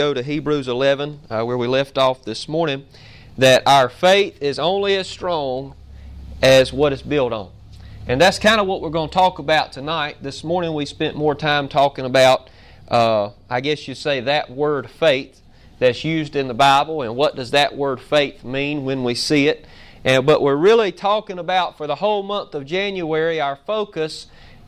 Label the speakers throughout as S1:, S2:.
S1: Go to Hebrews 11, where we left off this morning, that our faith is only as strong as what it's built on. And that's kind of what we're going to talk about tonight. This morning we spent more time talking about, I guess you'd say, that word faith that's used in the Bible, and what does that word faith mean when we see it. But we're really talking about, for the whole month of January, our focus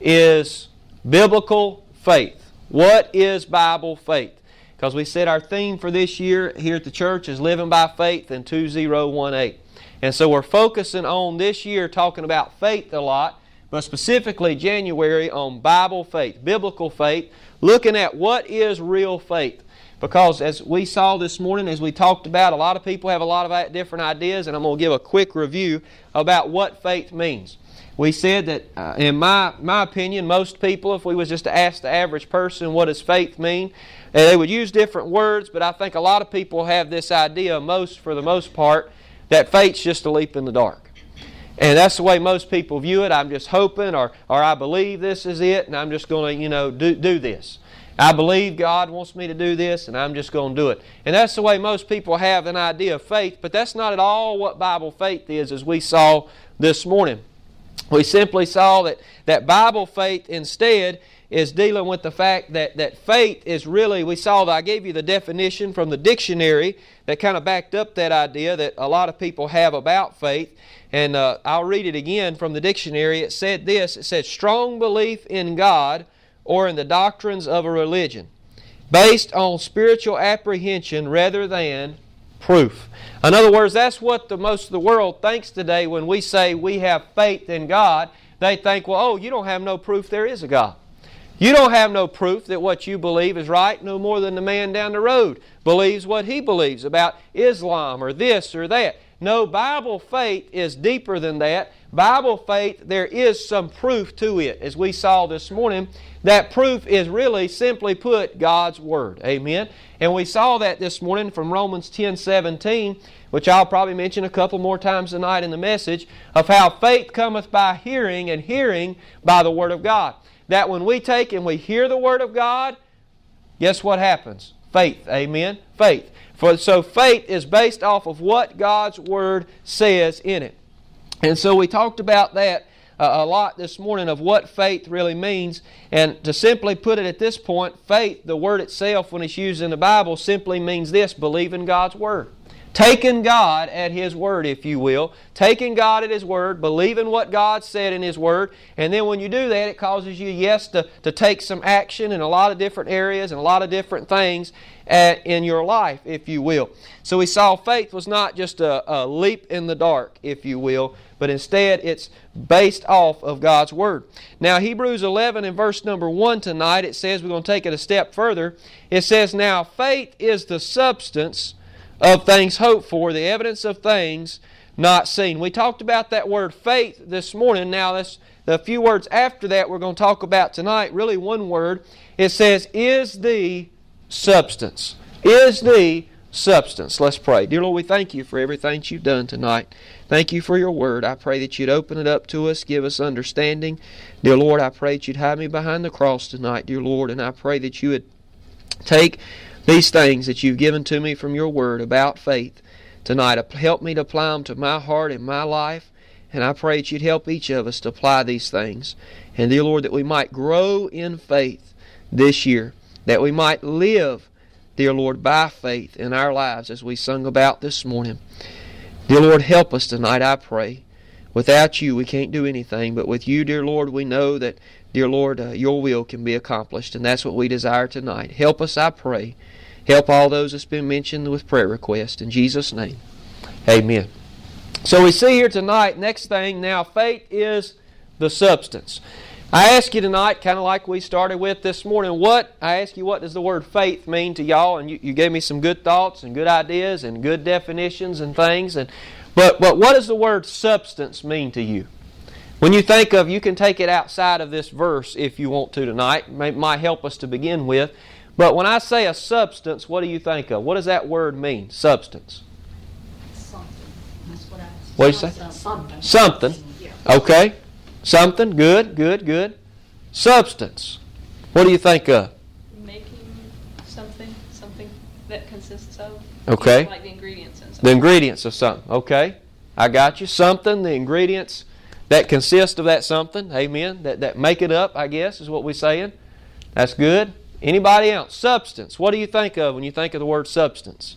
S1: is biblical faith. What is Bible faith? Because we said our theme for this year here at the church is Living by Faith in 2018. And so we're focusing on this year talking about faith a lot, but specifically January on Bible faith, biblical faith, looking at what is real faith. Because as we saw this morning, as we talked about, a lot of people have a lot of different ideas, and I'm going to give a quick review about what faith means. We said that, in my opinion, most people, if we was just to ask the average person what does faith mean, they would use different words, but I think a lot of people have this idea, for the most part, that faith's just a leap in the dark. And that's the way most people view it. I'm just hoping, or I believe this is it, and I'm just going to, do this. I believe God wants me to do this, and I'm just going to do it. And that's the way most people have an idea of faith, but that's not at all what Bible faith is, as we saw this morning. We simply saw that Bible faith instead is dealing with the fact that faith is really, I gave you the definition from the dictionary that kind of backed up that idea that a lot of people have about faith. And I'll read it again from the dictionary. It said this, it said, strong belief in God or in the doctrines of a religion, based on spiritual apprehension rather than proof. In other words, that's what most of the world thinks today when we say we have faith in God. They think, well, you don't have no proof there is a God. You don't have no proof that what you believe is right, no more than the man down the road believes what he believes about Islam or this or that. No, Bible faith is deeper than that. Bible faith, there is some proof to it. As we saw this morning, that proof is really, simply put, God's Word. Amen? And we saw that this morning from Romans 10:17, which I'll probably mention a couple more times tonight in the message, of how faith cometh by hearing, and hearing by the Word of God. That when we take and we hear the Word of God, guess what happens? Faith. Amen? Faith. So faith is based off of what God's Word says in it. And so we talked about that a lot this morning, of what faith really means. And to simply put it at this point, faith, the word itself when it's used in the Bible, simply means this: believe in God's Word. Taking God at His Word, if you will. Taking God at His Word, believing what God said in His Word, and then when you do that, it causes you, yes, to take some action in a lot of different areas and a lot of different things in your life, if you will. So we saw faith was not just a leap in the dark, if you will, but instead it's based off of God's Word. Now, Hebrews 11 and verse number 1 tonight, it says, we're going to take it a step further. It says, now faith is the substance of things hoped for, the evidence of things not seen. We talked about that word faith this morning. Now, the few words after that we're going to talk about tonight, really one word. It says, is the substance. Is the substance. Let's pray. Dear Lord, we thank You for everything that You've done tonight. Thank You for Your Word. I pray that You'd open it up to us, give us understanding. Dear Lord, I pray that You'd hide me behind the cross tonight, dear Lord, and I pray that You would take these things that You've given to me from Your Word about faith tonight. Help me to apply them to my heart and my life. And I pray that You'd help each of us to apply these things. And dear Lord, that we might grow in faith this year. That we might live, dear Lord, by faith in our lives as we sung about this morning. Dear Lord, help us tonight, I pray. Without You, we can't do anything. But with You, dear Lord, we know that, dear Lord, Your will can be accomplished. And that's what we desire tonight. Help us, I pray. Help all those that's been mentioned with prayer requests. In Jesus' name, amen. So we see here tonight, next thing, now faith is the substance. I ask you tonight, kind of like we started with this morning, what does the word faith mean to y'all? And you gave me some good thoughts and good ideas and good definitions and things. But what does the word substance mean to you? When you think of, you can take it outside of this verse if you want to tonight. It might help us to begin with. But when I say a substance, what do you think of? What does that word mean, substance?
S2: Something. That's what
S1: do you say? Something. Okay. Something. Good. Substance. What do you think of?
S2: Making something
S3: that consists of.
S1: Okay.
S3: Like the ingredients and
S1: The
S3: something.
S1: ingredients of something. Okay. I got you. Something, the ingredients that consist of that something. Amen. That make it up, I guess, is what we're saying. That's good. Anybody else? Substance. What do you think of when you think of the word substance?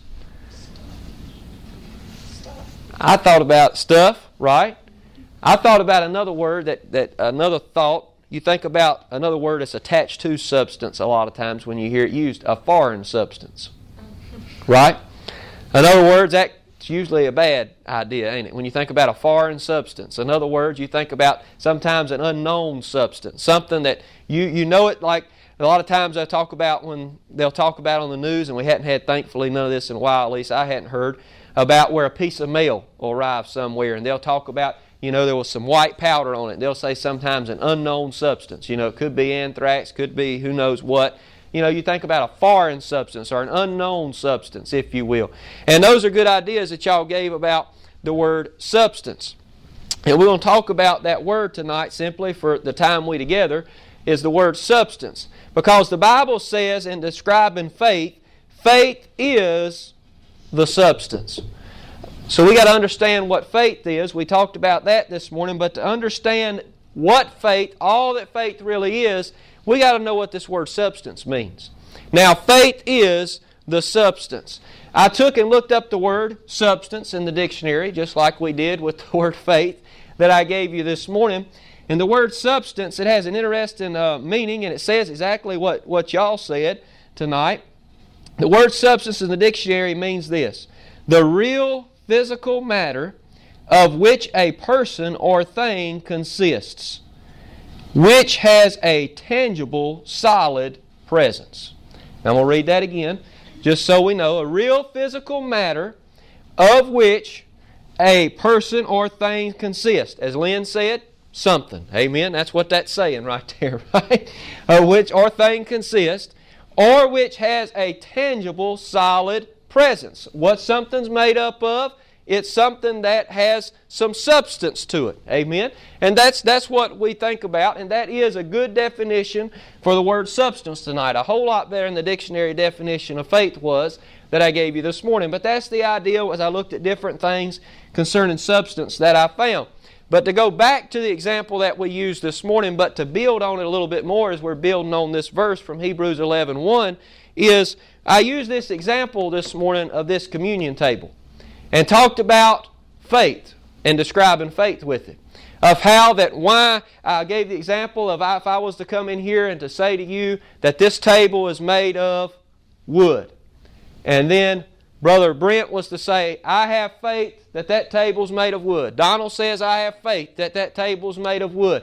S1: I thought about stuff, right? I thought about another word that another thought. You think about another word that's attached to substance a lot of times when you hear it used, a foreign substance. Right? In other words, that's usually a bad idea, ain't it? When you think about a foreign substance. In other words, you think about sometimes an unknown substance. Something that you know it, like a lot of times they'll talk about on the news, and we hadn't had, thankfully, none of this in a while, at least I hadn't heard, about where a piece of mail will arrive somewhere, and they'll talk about, there was some white powder on it. They'll say sometimes an unknown substance. It could be anthrax, could be who knows what. You think about a foreign substance or an unknown substance, if you will. And those are good ideas that y'all gave about the word substance. And we're going to talk about that word tonight simply for the time we together is the word substance. Because the Bible says in describing faith, faith is the substance. So we got to understand what faith is. We talked about that this morning, but to understand what faith, all that faith really is, we got to know what this word substance means. Now, faith is the substance. I took and looked up the word substance in the dictionary, just like we did with the word faith that I gave you this morning. And the word substance, it has an interesting meaning, and it says exactly what y'all said tonight. The word substance in the dictionary means this: the real physical matter of which a person or thing consists, which has a tangible, solid presence. Now I'm going to read that again, just so we know. A real physical matter of which a person or thing consists. As Lynn said, something. Amen? That's what that's saying right there, right? Which or thing consists, or which has a tangible, solid presence. What something's made up of, it's something that has some substance to it. Amen? And that's what we think about, and that is a good definition for the word substance tonight. A whole lot better than the dictionary definition of faith was that I gave you this morning. But that's the idea as I looked at different things concerning substance that I found. But to go back to the example that we used this morning, but to build on it a little bit more as we're building on this verse from Hebrews 11:1, is I used this example this morning of this communion table and talked about faith and describing faith with it. Of how that why I gave the example of if I was to come in here and to say to you that this table is made of wood. And then Brother Brent was to say, I have faith that that table's made of wood. Donald says, I have faith that that table's made of wood.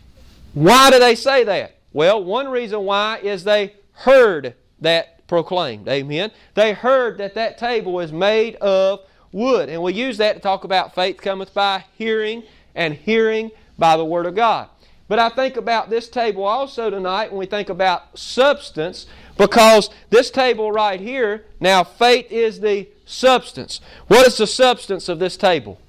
S1: Why do they say that? Well, one reason why is they heard that proclaimed. Amen. They heard that that table is made of wood. And we use that to talk about faith cometh by hearing, and hearing by the Word of God. But I think about this table also tonight when we think about substance, because this table right here, now faith is the substance. What is the substance of this table?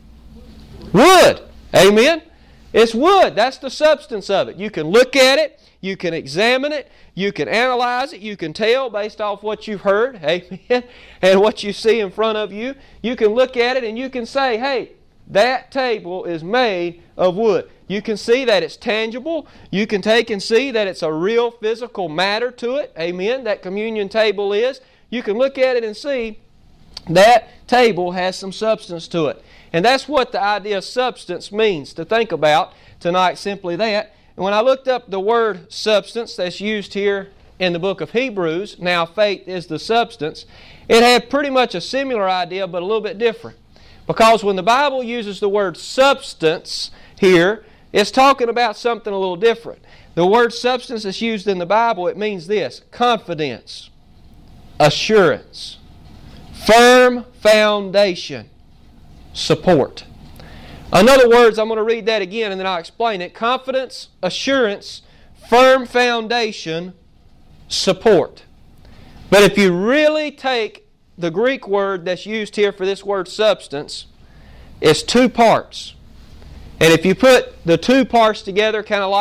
S1: Wood. Amen? It's wood. That's the substance of it. You can look at it. You can examine it. You can analyze it. You can tell based off what you've heard. Amen? And what you see in front of you. You can look at it and you can say, hey, that table is made of wood. You can see that it's tangible. You can take and see that it's a real physical matter to it. Amen? That communion table is. You can look at it and see that table has some substance to it. And that's what the idea of substance means to think about tonight, simply that. And when I looked up the word substance that's used here in the book of Hebrews, now faith is the substance, it had pretty much a similar idea but a little bit different. Because when the Bible uses the word substance here, it's talking about something a little different. The word substance that's used in the Bible, it means this: confidence, assurance, firm foundation, support. In other words, I'm going to read that again and then I'll explain it. Confidence, assurance, firm foundation, support. But if you really take the Greek word that's used here for this word substance, it's two parts. And if you put the two parts together, kind of like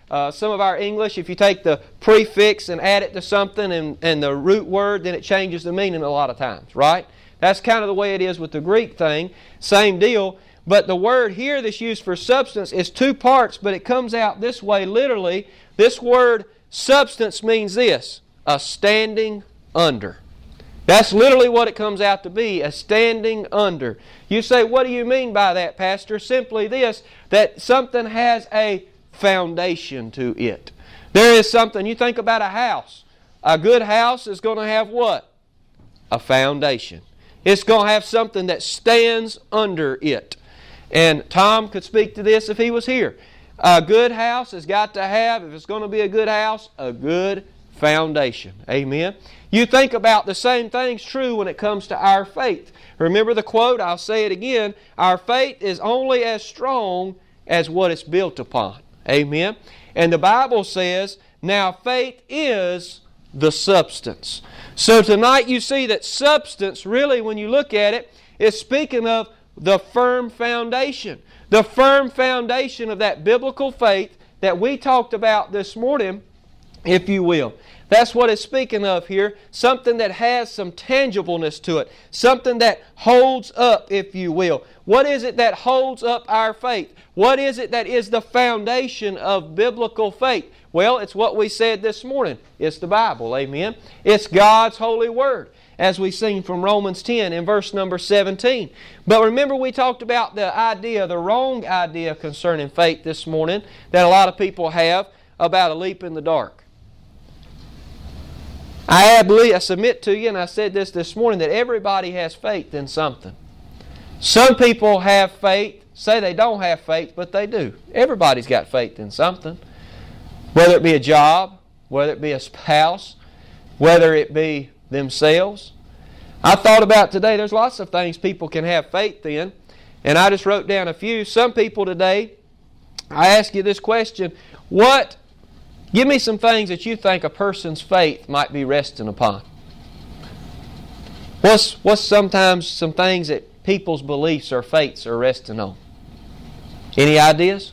S1: some of our English, if you take the prefix and add it to something and the root word, then it changes the meaning a lot of times, right? That's kind of the way it is with the Greek thing. Same deal. But the word here that's used for substance is two parts, but it comes out this way literally. This word substance means this, a standing under. That's literally what it comes out to be, a standing under. You say, what do you mean by that, Pastor? Simply this, that something has a foundation to it. There is something, you think about a house. A good house is going to have what? A foundation. It's going to have something that stands under it. And Tom could speak to this if he was here. A good house has got to have, if it's going to be a good house, a good foundation. Amen. You think about the same thing's true when it comes to our faith. Remember the quote, I'll say it again, our faith is only as strong as what it's built upon. Amen. And the Bible says, now faith is the substance. So tonight you see that substance, really when you look at it, is speaking of the firm foundation. The firm foundation of that biblical faith that we talked about this morning, if you will. That's what it's speaking of here. Something that has some tangibleness to it. Something that holds up, if you will. What is it that holds up our faith? What is it that is the foundation of biblical faith? Well, it's what we said this morning. It's the Bible, amen? It's God's holy Word, as we've seen from Romans 10 in verse number 17. But remember we talked about the idea, the wrong idea concerning faith this morning that a lot of people have about a leap in the dark. I submit to you, and I said this morning, that everybody has faith in something. Some people have faith, say they don't have faith, but they do. Everybody's got faith in something. Whether it be a job, whether it be a spouse, whether it be themselves. I thought about today, there's lots of things people can have faith in, and I just wrote down a few. Some people today, I ask you this question, give me some things that you think a person's faith might be resting upon. What's sometimes some things that people's beliefs or faiths are resting on? Any ideas?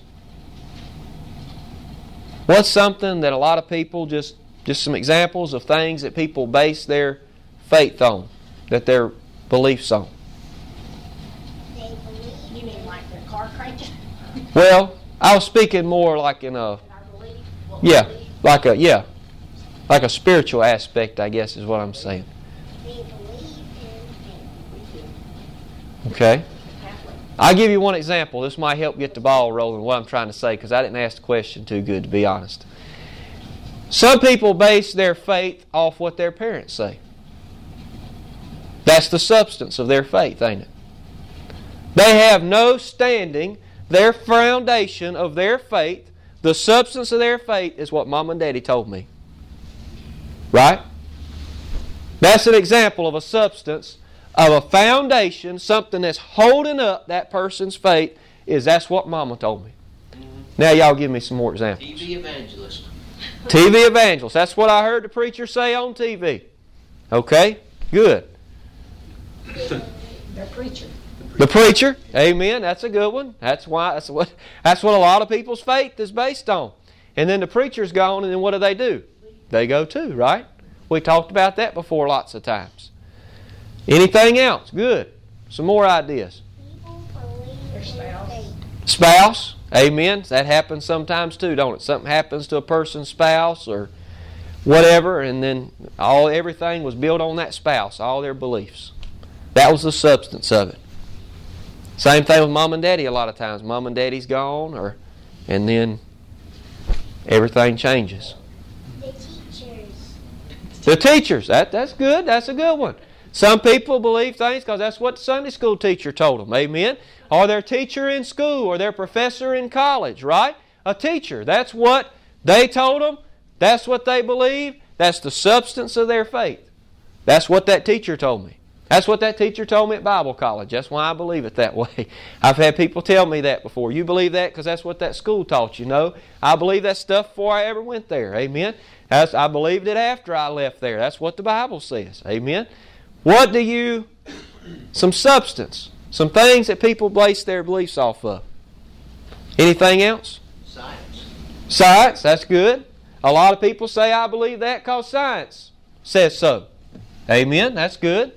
S1: What's something that a lot of people, just some examples of things that people base their faith on, that their beliefs on?
S2: They believe. You mean like the car cranking?
S1: Well, I was speaking more like in a, like a spiritual aspect, I guess is what I'm saying.
S2: They believe in faith.
S1: Okay. I'll give you one example. This might help get the ball rolling, what I'm trying to say, because I didn't ask the question too good, to be honest. Some people base their faith off what their parents say. That's the substance of their faith, ain't it? They have no standing. Their foundation of their faith, the substance of their faith, is what Mom and Daddy told me. Right? That's an example of a substance, of a foundation, something that's holding up that person's faith, that's what Mama told me. Now y'all give me some more examples.
S3: TV evangelist.
S1: TV evangelist. That's what I heard the preacher say on TV. Okay? Good.
S2: The preacher.
S1: The preacher. Amen. That's a good one. That's what a lot of people's faith is based on. And then the preacher's gone, and then what do? They go too, right? We talked about that before lots of times. Anything else? Good. Some more ideas.
S2: People believe their spouse.
S1: Spouse. Amen. That happens sometimes too, don't it? Something happens to a person's spouse or whatever, and then everything was built on that spouse, all their beliefs. That was the substance of it. Same thing with Mom and Daddy a lot of times. Mom and Daddy's gone, and then everything changes. The teachers. That's good. That's a good one. Some people believe things because that's what the Sunday school teacher told them. Amen? Or their teacher in school or their professor in college, right? A teacher. That's what they told them. That's what they believe. That's the substance of their faith. That's what that teacher told me. That's what that teacher told me at Bible college. That's why I believe it that way. I've had people tell me that before. You believe that because that's what that school taught you. No, I believe that stuff before I ever went there. Amen? I believed it after I left there. That's what the Bible says. Amen? Some substance, some things that people base their beliefs off of. Anything else?
S3: Science.
S1: Science, that's good. A lot of people say, I believe that because science says so. Amen, that's good.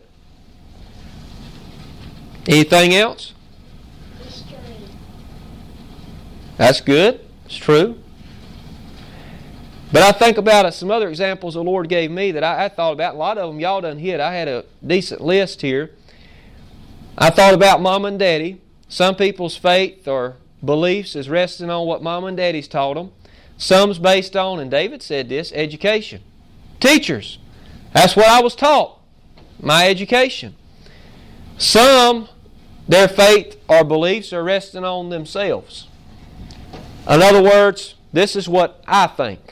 S1: Anything else?
S2: History.
S1: That's good. It's true. But I think about some other examples the Lord gave me that I thought about. A lot of them y'all done hit. I had a decent list here. I thought about Mom and Daddy. Some people's faith or beliefs is resting on what Mom and Daddy's taught them. Some's based on, and David said this, education. Teachers. That's what I was taught. My education. Some, their faith or beliefs are resting on themselves. In other words, this is what I think.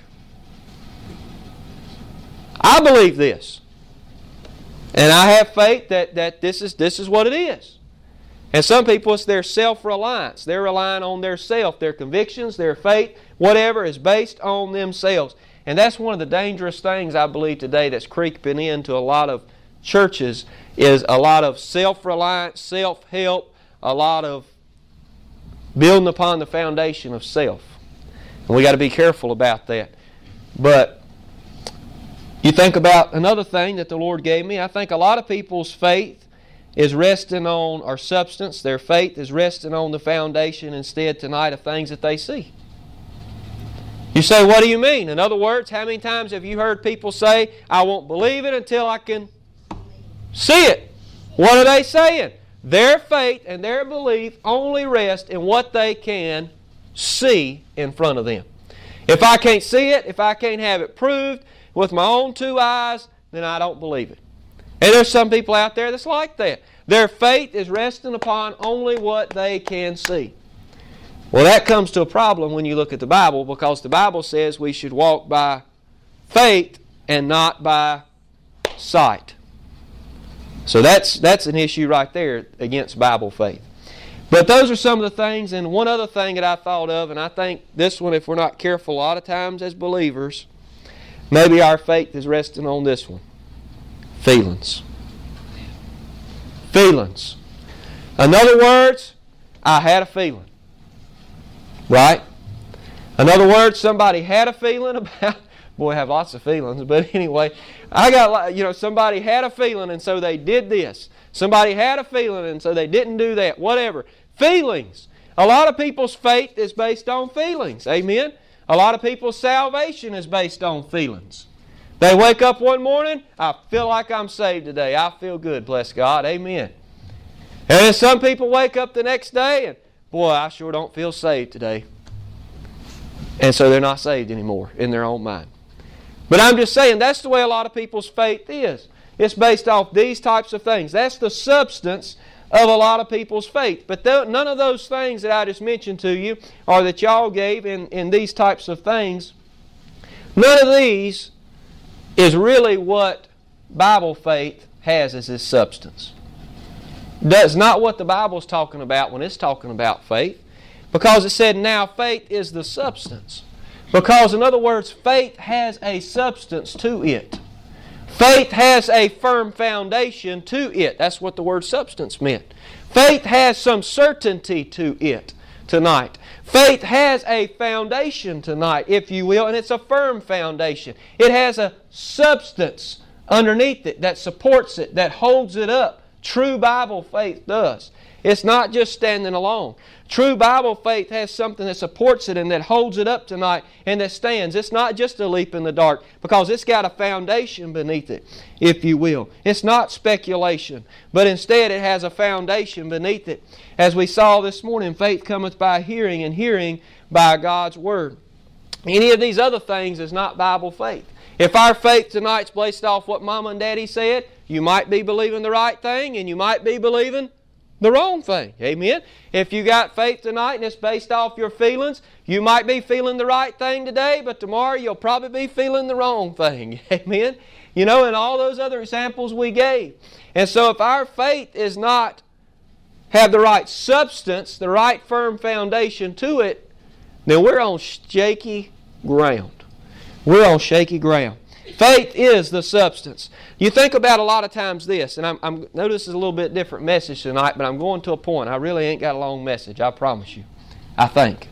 S1: I believe this. And I have faith that this is what it is. And some people, it's their self-reliance. They're relying on their self. Their convictions, their faith, whatever is based on themselves. And that's one of the dangerous things I believe today that's creeping into a lot of churches is a lot of self-reliance, self-help, a lot of building upon the foundation of self. And we got to be careful about that. But you think about another thing that the Lord gave me. I think a lot of people's faith is resting on, or substance, their faith is resting on the foundation instead tonight of things that they see. You say, what do you mean? In other words, how many times have you heard people say, I won't believe it until I can see it? What are they saying? Their faith and their belief only rest in what they can see in front of them. If I can't see it, if I can't have it proved with my own two eyes, then I don't believe it. And there's some people out there that's like that. Their faith is resting upon only what they can see. Well, that comes to a problem when you look at the Bible, because the Bible says we should walk by faith and not by sight. So that's an issue right there against Bible faith. But those are some of the things, and one other thing that I thought of, and I think this one, if we're not careful, a lot of times as believers, maybe our faith is resting on this one. Feelings. Feelings. In other words, I had a feeling. Right? In other words, somebody had a feeling about, boy, I have lots of feelings, but anyway, somebody had a feeling and so they did this. Somebody had a feeling and so they didn't do that. Whatever. Feelings. A lot of people's faith is based on feelings. Amen? A lot of people's salvation is based on feelings. They wake up one morning, I feel like I'm saved today. I feel good, bless God. Amen. And then some people wake up the next day and, boy, I sure don't feel saved today. And so they're not saved anymore in their own mind. But I'm just saying, that's the way a lot of people's faith is. It's based off these types of things. That's the substance of a lot of people's faith. But none of those things that I just mentioned to you, or that y'all gave in these types of things, none of these is really what Bible faith has as its substance. That's not what the Bible's talking about when it's talking about faith. Because it said, now faith is the substance. Because, in other words, faith has a substance to it. Faith has a firm foundation to it. That's what the word substance meant. Faith has some certainty to it tonight. Faith has a foundation tonight, if you will, and it's a firm foundation. It has a substance underneath it that supports it, that holds it up. True Bible faith does. It's not just standing alone. True Bible faith has something that supports it and that holds it up tonight and that stands. It's not just a leap in the dark, because it's got a foundation beneath it, if you will. It's not speculation, but instead it has a foundation beneath it. As we saw this morning, faith cometh by hearing, and hearing by God's Word. Any of these other things is not Bible faith. If our faith tonight's based off what Mama and Daddy said, you might be believing the right thing and you might be believing the wrong thing. Amen? If you got faith tonight and it's based off your feelings, you might be feeling the right thing today, but tomorrow you'll probably be feeling the wrong thing. Amen? And all those other examples we gave. And so if our faith is not have the right substance, the right firm foundation to it, then we're on shaky ground. We're on shaky ground. Faith is the substance. You think about a lot of times this, and I know this is a little bit different message tonight, but I'm going to a point. I really ain't got a long message, I promise you. I think.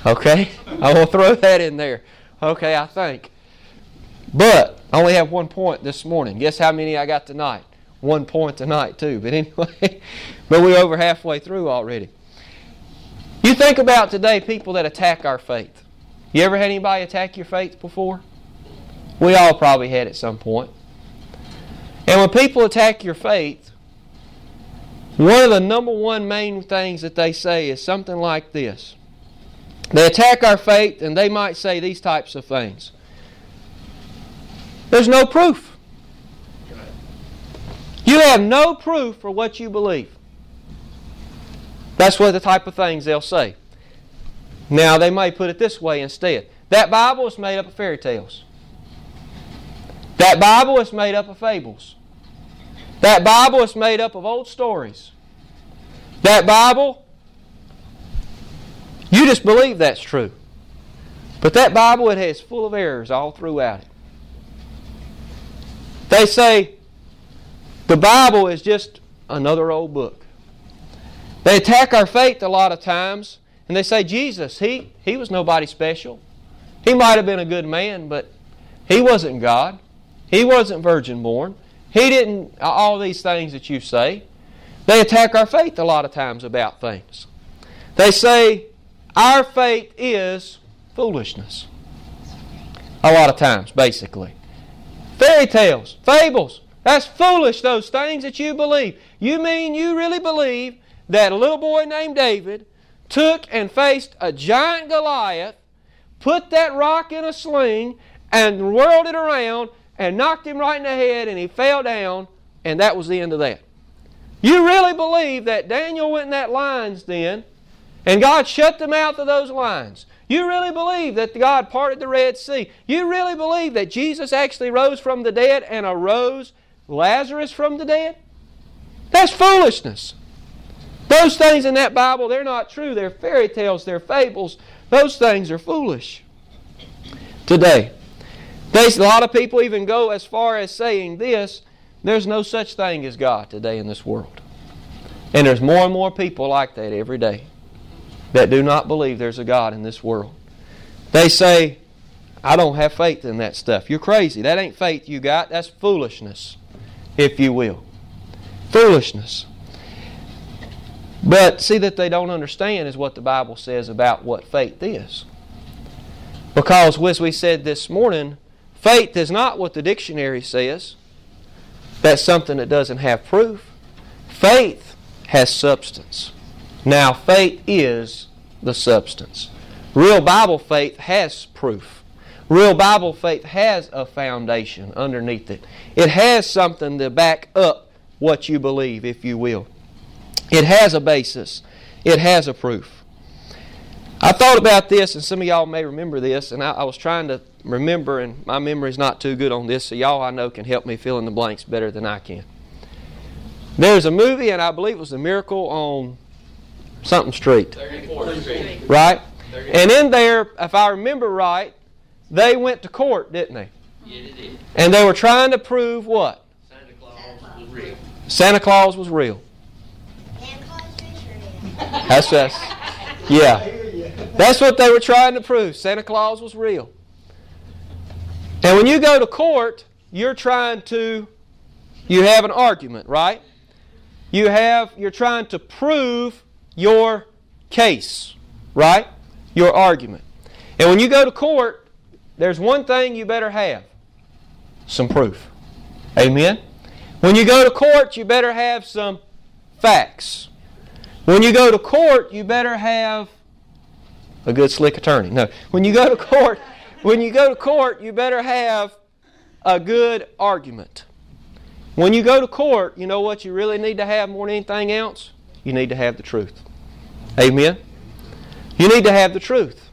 S1: Okay? I will throw that in there. Okay, I think. But I only have 1 point this morning. Guess how many I got tonight? 1 point tonight too. But anyway, but we're over halfway through already. You think about today people that attack our faith. You ever had anybody attack your faith before? We all probably had at some point. And when people attack your faith, one of the number one main things that they say is something like this. They attack our faith and they might say these types of things. There's no proof. You have no proof for what you believe. That's what the type of things they'll say. Now, they may put it this way instead. That Bible is made up of fairy tales. That Bible is made up of fables. That Bible is made up of old stories. That Bible, you just believe that's true. But that Bible, it has full of errors all throughout it. They say the Bible is just another old book. They attack our faith a lot of times, and they say Jesus, he was nobody special. He might have been a good man, but he wasn't God. He wasn't virgin born. He didn't, all these things that you say. They attack our faith a lot of times about things. They say our faith is foolishness. A lot of times, basically. Fairy tales, fables, that's foolish, those things that you believe. You mean you really believe that a little boy named David took and faced a giant Goliath, put that rock in a sling, and whirled it around, and knocked him right in the head, and he fell down, and that was the end of that. You really believe that Daniel went in that lion's den, and God shut the mouth of those lions. You really believe that God parted the Red Sea. You really believe that Jesus actually rose from the dead and arose Lazarus from the dead? That's foolishness. Those things in that Bible, they're not true. They're fairy tales. They're fables. Those things are foolish. Today, a lot of people even go as far as saying this, there's no such thing as God today in this world. And there's more and more people like that every day that do not believe there's a God in this world. They say, I don't have faith in that stuff. You're crazy. That ain't faith you got. That's foolishness, if you will. Foolishness. But see, that they don't understand is what the Bible says about what faith is. Because as we said this morning, faith is not what the dictionary says. That's something that doesn't have proof. Faith has substance. Now, faith is the substance. Real Bible faith has proof. Real Bible faith has a foundation underneath it. It has something to back up what you believe, if you will. It has a basis. It has a proof. I thought about this, and some of y'all may remember this, and I was trying to remember, and my memory's not too good on this, so y'all I know can help me fill in the blanks better than I can. There's a movie, and I believe it was A Miracle on something Street.
S3: 34th Street.
S1: Right? And in there, if I remember right, they went to court, didn't they?
S3: Yeah, they did.
S1: And they were trying to prove what?
S3: Santa Claus was real.
S1: Santa Claus was real.
S2: Santa Claus is real.
S1: That's us. Yeah. That's what they were trying to prove. Santa Claus was real. And when you go to court, you have an argument, right? You're trying to prove your case, right? Your argument. And when you go to court, there's one thing you better have. Some proof. Amen? When you go to court, you better have some facts. When you go to court, you better have a good slick attorney. No. When you go to court, you better have a good argument. When you go to court, you know what you really need to have more than anything else? You need to have the truth. Amen? You need to have the truth.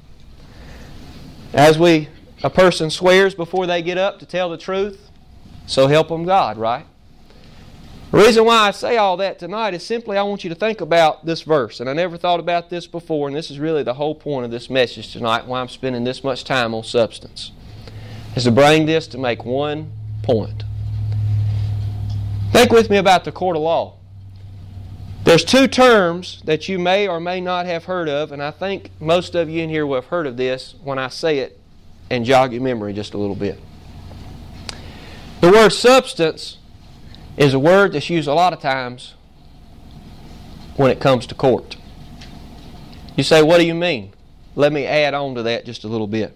S1: A person swears before they get up to tell the truth, so help them God, right? The reason why I say all that tonight is simply I want you to think about this verse. And I never thought about this before, and this is really the whole point of this message tonight, why I'm spending this much time on substance, is to bring this to make one point. Think with me about the court of law. There's two terms that you may or may not have heard of, and I think most of you in here will have heard of this when I say it and jog your memory just a little bit. The word substance is a word that's used a lot of times when it comes to court. You say, what do you mean? Let me add on to that just a little bit.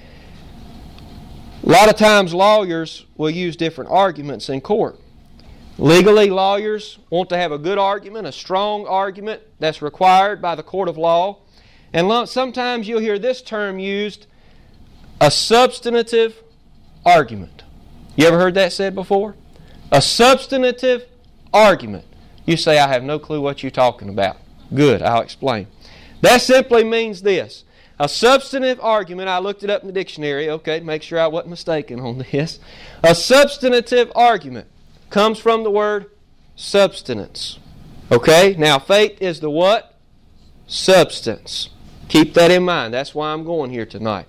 S1: A lot of times lawyers will use different arguments in court. Legally, lawyers want to have a good argument, a strong argument that's required by the court of law. And sometimes you'll hear this term used, a substantive argument. You ever heard that said before? A substantive argument. You say, I have no clue what you're talking about. Good, I'll explain. That simply means this. A substantive argument, I looked it up in the dictionary, okay, to make sure I wasn't mistaken on this. A substantive argument comes from the word substance. Okay, now faith is the what? Substance. Keep that in mind. That's why I'm going here tonight.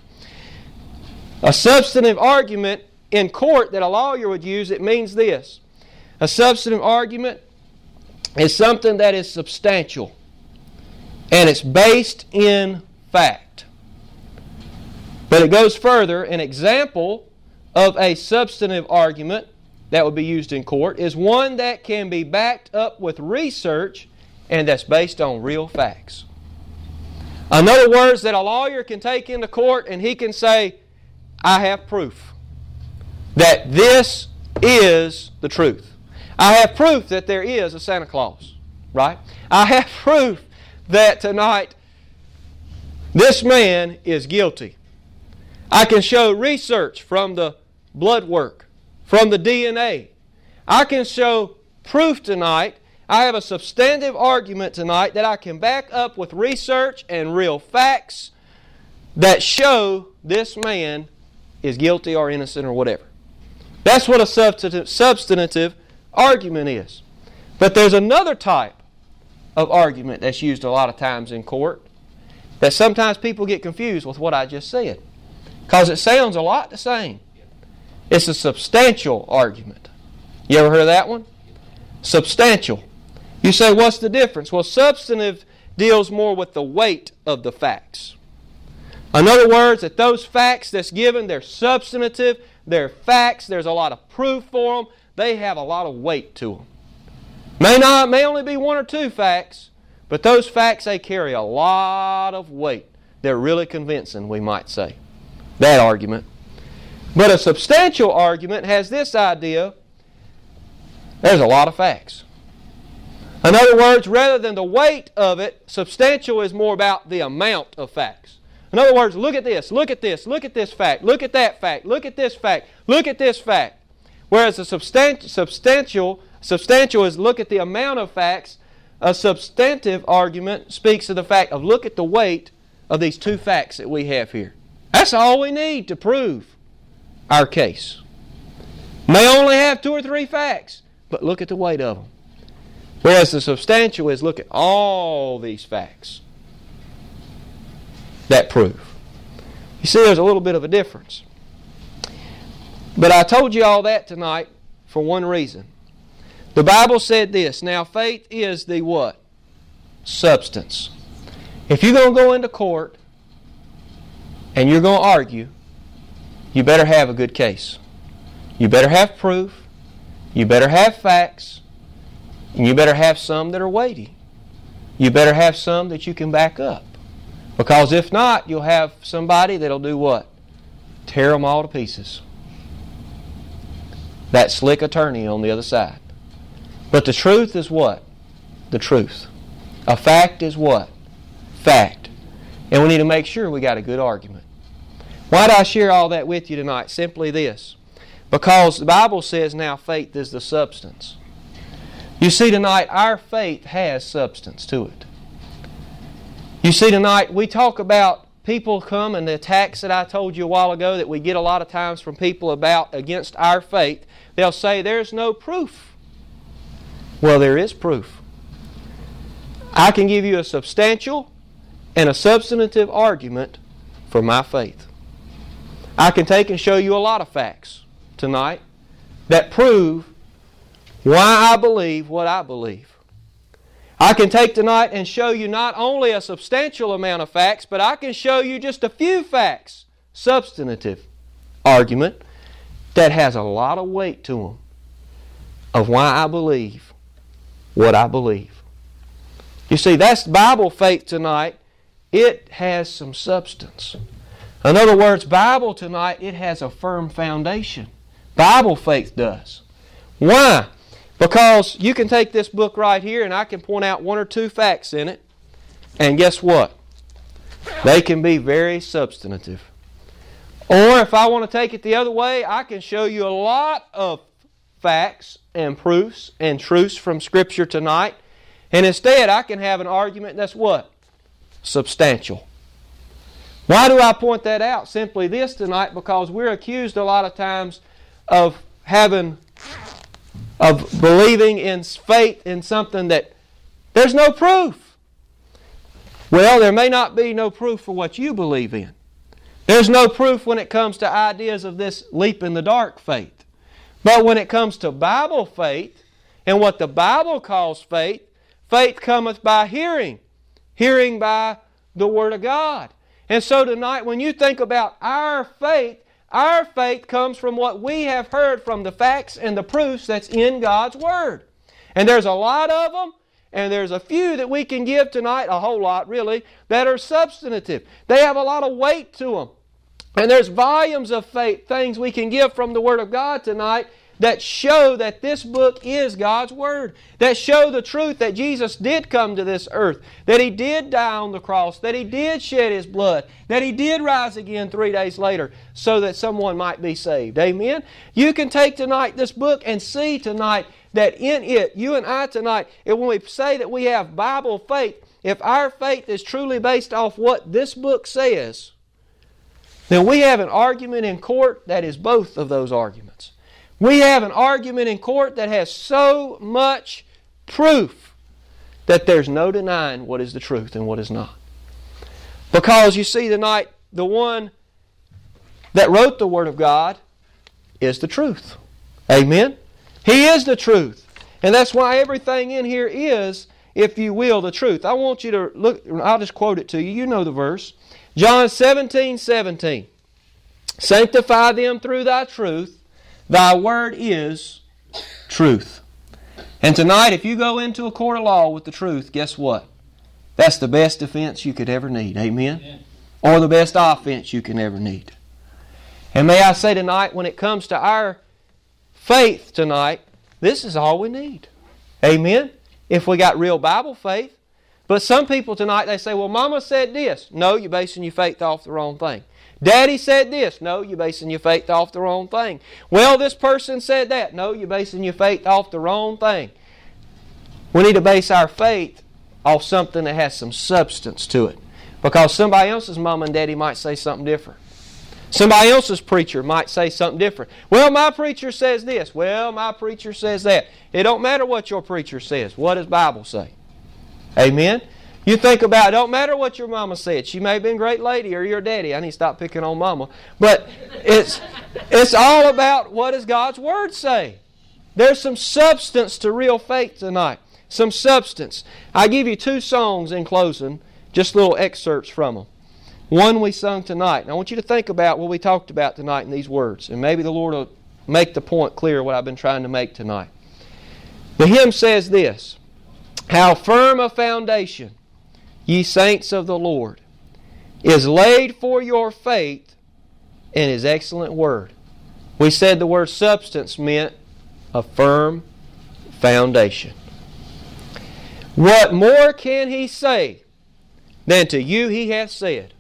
S1: A substantive argument in court that a lawyer would use, it means this. A substantive argument is something that is substantial and it's based in fact. But it goes further. An example of a substantive argument that would be used in court is one that can be backed up with research and that's based on real facts. In other words, that a lawyer can take into court and he can say, I have proof that this is the truth. I have proof that there is a Santa Claus, right? I have proof that tonight this man is guilty. I can show research from the blood work, from the DNA. I can show proof tonight. I have a substantive argument tonight that I can back up with research and real facts that show this man is guilty or innocent or whatever. That's what a substantive argument is. But there's another type of argument that's used a lot of times in court that sometimes people get confused with what I just said, because it sounds a lot the same. It's a substantial argument. You ever heard of that one? Substantial. You say, what's the difference? Well, substantive deals more with the weight of the facts. In other words, that those facts that's given, they're substantive, they're facts, there's a lot of proof for them, they have a lot of weight to them. May only be one or two facts, but those facts, they carry a lot of weight. They're really convincing, we might say. That argument. But a substantial argument has this idea, there's a lot of facts. In other words, rather than the weight of it, substantial is more about the amount of facts. In other words, look at this, look at this, look at this fact, look at that fact, look at this fact, look at this fact. Whereas a substantial is look at the amount of facts. A substantive argument speaks of the fact of look at the weight of these two facts that we have here. That's all we need to prove our case. May only have 2 or 3 facts, but look at the weight of them. Whereas the substantial is look at all these facts that prove. You see, there's a little bit of a difference. But I told you all that tonight for one reason. The Bible said this, now faith is the what? Substance. If you're going to go into court and you're going to argue, you better have a good case. You better have proof. You better have facts. And you better have some that are weighty. You better have some that you can back up. Because if not, you'll have somebody that'll do what? Tear them all to pieces. That slick attorney on the other side. But the truth is what? The truth. A fact is what? Fact. And we need to make sure we got a good argument. Why do I share all that with you tonight? Simply this. Because the Bible says now faith is the substance. You see tonight our faith has substance to it. You see tonight we talk about people come and the attacks that I told you a while ago that we get a lot of times from people about against our faith. They'll say there's no proof. Well, there is proof. I can give you a substantial and a substantive argument for my faith. I can take and show you a lot of facts tonight that prove why I believe what I believe. I can take tonight and show you not only a substantial amount of facts, but I can show you just a few facts, substantive argument, that has a lot of weight to them of why I believe what I believe. You see, that's Bible faith tonight. It has some substance. In other words, Bible tonight, it has a firm foundation. Bible faith does. Why? Because you can take this book right here and I can point out one or two facts in it, and guess what? They can be very substantive. Or if I want to take it the other way, I can show you a lot of facts and proofs and truths from Scripture tonight, and instead I can have an argument that's what? Substantial. Why do I point that out? Simply this tonight, because we're accused a lot of times of believing in faith in something that there's no proof. Well, there may not be no proof for what you believe in. There's no proof when it comes to ideas of this leap in the dark faith. But when it comes to Bible faith and what the Bible calls faith, faith cometh by hearing, hearing by the Word of God. And so tonight when you think about our faith comes from what we have heard from the facts and the proofs that's in God's Word. And there's a lot of them, and there's a few that we can give tonight, a whole lot really, that are substantive. They have a lot of weight to them. And there's volumes of faith, things we can give from the Word of God tonight that show that this book is God's Word, that show the truth that Jesus did come to this earth, that He did die on the cross, that He did shed His blood, that He did rise again 3 days later so that someone might be saved. Amen? You can take tonight this book and see tonight that in it, you and I tonight, and when we say that we have Bible faith, if our faith is truly based off what this book says, then we have an argument in court that is both of those arguments. We have an argument in court that has so much proof that there's no denying what is the truth and what is not. Because you see tonight, the one that wrote the Word of God is the truth. Amen? He is the truth. And that's why everything in here is, if you will, the truth. I want you to look, I'll just quote it to you. You know the verse. John 17:17. Sanctify them through thy truth. Thy word is truth. And tonight, if you go into a court of law with the truth, guess what? That's the best defense you could ever need. Amen? Amen. Or the best offense you can ever need. And may I say tonight, when it comes to our faith tonight, this is all we need. Amen? If we got real Bible faith. But some people tonight, they say, well, Mama said this. No, you're basing your faith off the wrong thing. Daddy said this. No, you're basing your faith off the wrong thing. Well, this person said that. No, you're basing your faith off the wrong thing. We need to base our faith off something that has some substance to it. Because somebody else's mama and daddy might say something different. Somebody else's preacher might say something different. Well, my preacher says this. Well, my preacher says that. It don't matter what your preacher says. What does the Bible say? Amen? You think about it, don't matter what your mama said. She may have been a great lady or your daddy. I need to stop picking on mama. But it's all about what does God's Word say. There's some substance to real faith tonight. Some substance. I give you two songs in closing, just little excerpts from them. One we sung tonight. And I want you to think about what we talked about tonight in these words. And maybe the Lord will make the point clear what I've been trying to make tonight. The hymn says this. How firm a foundation, ye saints of the Lord, is laid for your faith in His excellent Word. We said the word substance meant a firm foundation. What more can He say than to you He hath said,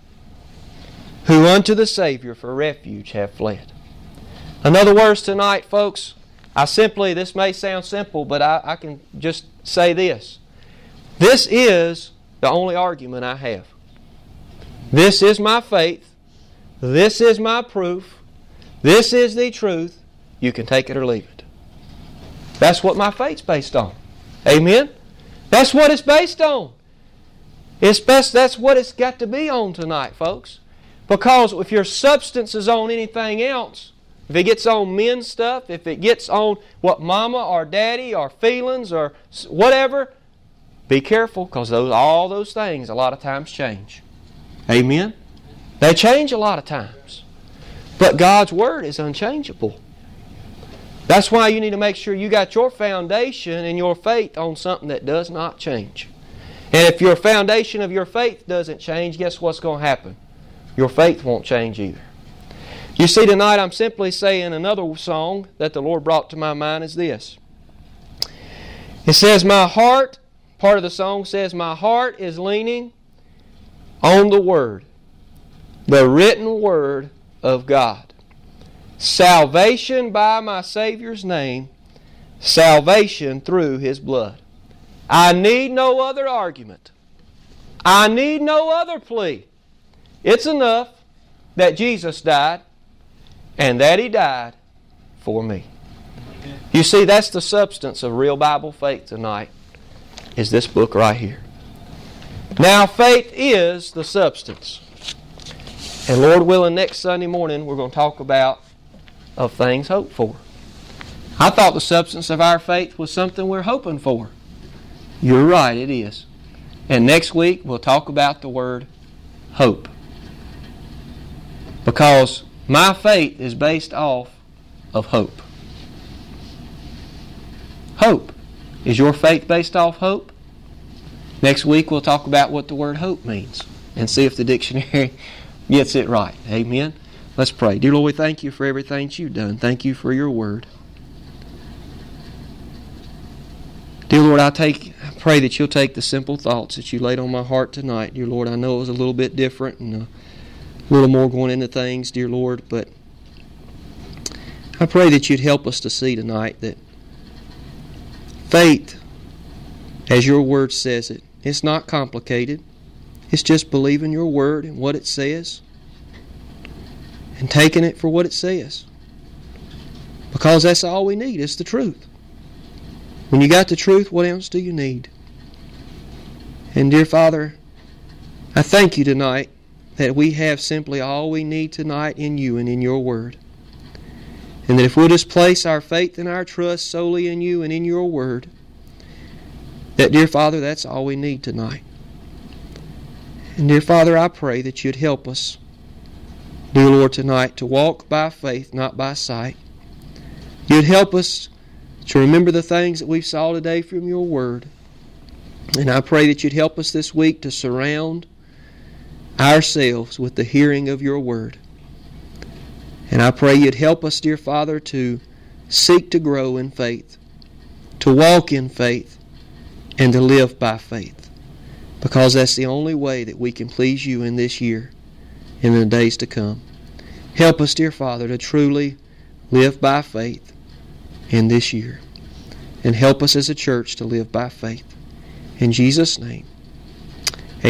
S1: who unto the Savior for refuge have fled? In other words tonight, folks, this may sound simple, but I can just say this. This is the only argument I have. This is my faith. This is my proof. This is the truth. You can take it or leave it. That's what my faith's based on. Amen? That's what it's based on. That's what it's got to be on tonight, folks. Because if your substance is on anything else, if it gets on men's stuff, if it gets on what mama or daddy or feelings or whatever, be careful, because all those things a lot of times change. Amen? They change a lot of times. But God's Word is unchangeable. That's why you need to make sure you got your foundation and your faith on something that does not change. And if your foundation of your faith doesn't change, guess what's going to happen? Your faith won't change either. You see, tonight I'm simply saying another song that the Lord brought to my mind is this. It says, my heart, part of the song says, my heart is leaning on the Word, the written Word of God. Salvation by my Savior's name, salvation through His blood. I need no other argument. I need no other plea. It's enough that Jesus died and that He died for me. You see, that's the substance of real Bible faith tonight, is this book right here. Now, faith is the substance. And Lord willing, next Sunday morning we're going to talk about of things hoped for. I thought the substance of our faith was something we're hoping for. You're right, it is. And next week we'll talk about the word hope. Because my faith is based off of hope. Hope. Is your faith based off hope? Next week we'll talk about what the word hope means and see if the dictionary gets it right. Amen. Let's pray. Dear Lord, we thank You for everything that You've done. Thank You for Your word. Dear Lord, I pray that You'll take the simple thoughts that You laid on my heart tonight. Dear Lord, I know it was a little bit different and a little more going into things, dear Lord, but I pray that You'd help us to see tonight that faith, as Your word says it, it's not complicated. It's just believing Your word and what it says and taking it for what it says. Because that's all we need. It's the truth. When you got the truth, what else do you need? And dear Father, I thank You tonight that we have simply all we need tonight in You and in Your word. And that if we'll just place our faith and our trust solely in You and in Your word, that, dear Father, that's all we need tonight. And dear Father, I pray that You'd help us, dear Lord, tonight to walk by faith, not by sight. You'd help us to remember the things that we saw today from Your word. And I pray that You'd help us this week to surround ourselves with the hearing of Your word. And I pray You'd help us, dear Father, to seek to grow in faith, to walk in faith, and to live by faith. Because that's the only way that we can please You in this year and in the days to come. Help us, dear Father, to truly live by faith in this year. And help us as a church to live by faith. In Jesus' name,